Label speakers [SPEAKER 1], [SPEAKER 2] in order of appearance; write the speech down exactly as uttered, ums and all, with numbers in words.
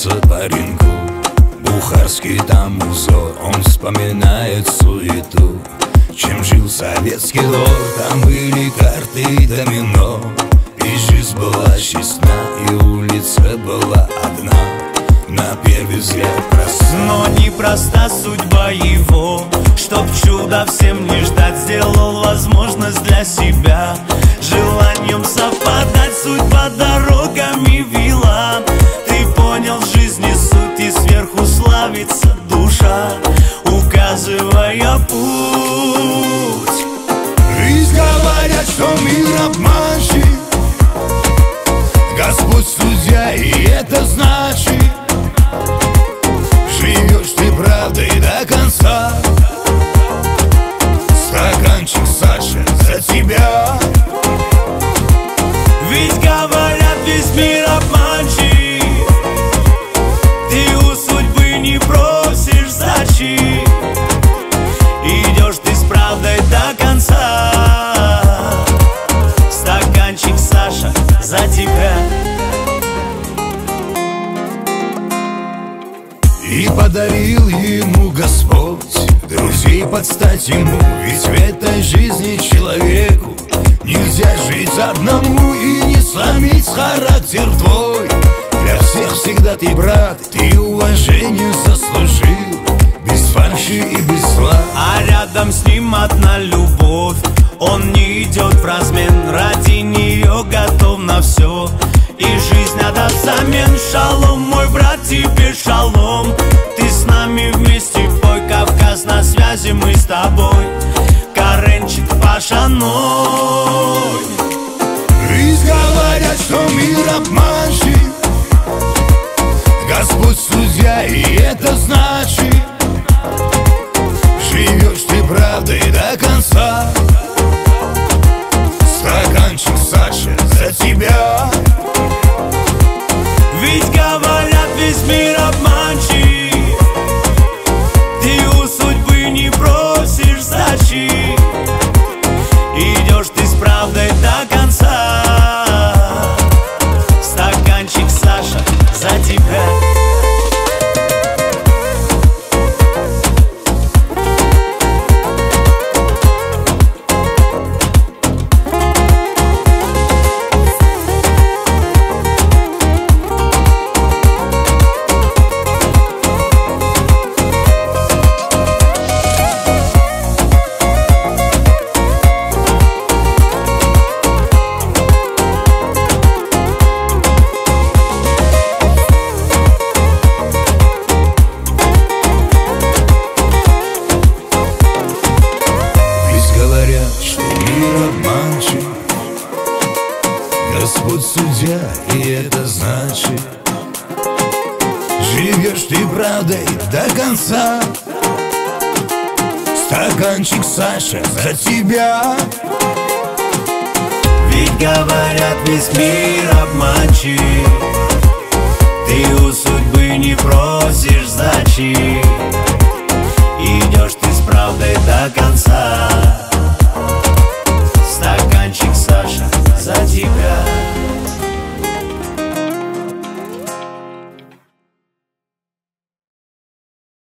[SPEAKER 1] нравится пареньку бухарский там узор. Он вспоминает суету, чем жил советский двор. Там были карты и домино, и жизнь была честна, и улица была одна, на первый взгляд проста.
[SPEAKER 2] Но непроста судьба его, чтоб чудо всем не ждать, сделал возможность для себя. Желанием совпадать судьба дорогами вела. Ты понял в жизни суть, и сверху славится душа, указывая путь.
[SPEAKER 1] Жизнь говорят, что мир обманщик, Господь судья, и это значит, живешь ты правдой до конца. Стаканчик, Саша, за тебя.
[SPEAKER 2] Ведь говорят, весь мир обманщик, ты у судьбы не просишь сдачи, идешь ты с правдой до конца. Стаканчик, Саша, за тебя.
[SPEAKER 1] И подарил ему Господь друзей под стать ему. Ведь в этой жизни человеку нельзя жить одному и не сломить характер твой. Для всех всегда ты брат, ты уважение заслужил, без фальши и без зла.
[SPEAKER 2] А рядом с ним одна любовь, он не идет в размен, ради нее готов на все, и жизнь отдаст взамен. Шалом, мой брат, тебе шалом, ты с нами вместе пой. Кавказ на связи, мы с тобой, Каренчик, Паша Ной.
[SPEAKER 1] Жизнь говорят, что мир обманщик, Господь судья, и это значит, живешь ты правдой до конца. Стаканчик, Саша, за тебя.
[SPEAKER 2] Ведь говорят, весь мир обманщик, ты у судьбы не просишь сдачи, идешь ты с правдой до конца. Стаканчик, Саша, за тебя.
[SPEAKER 1] Господь судья, и это значит, живешь ты правдой до конца. Стаканчик, Саша, за тебя.
[SPEAKER 2] Ведь говорят, весь мир обманщик, ты у судьбы не просишь сдачи,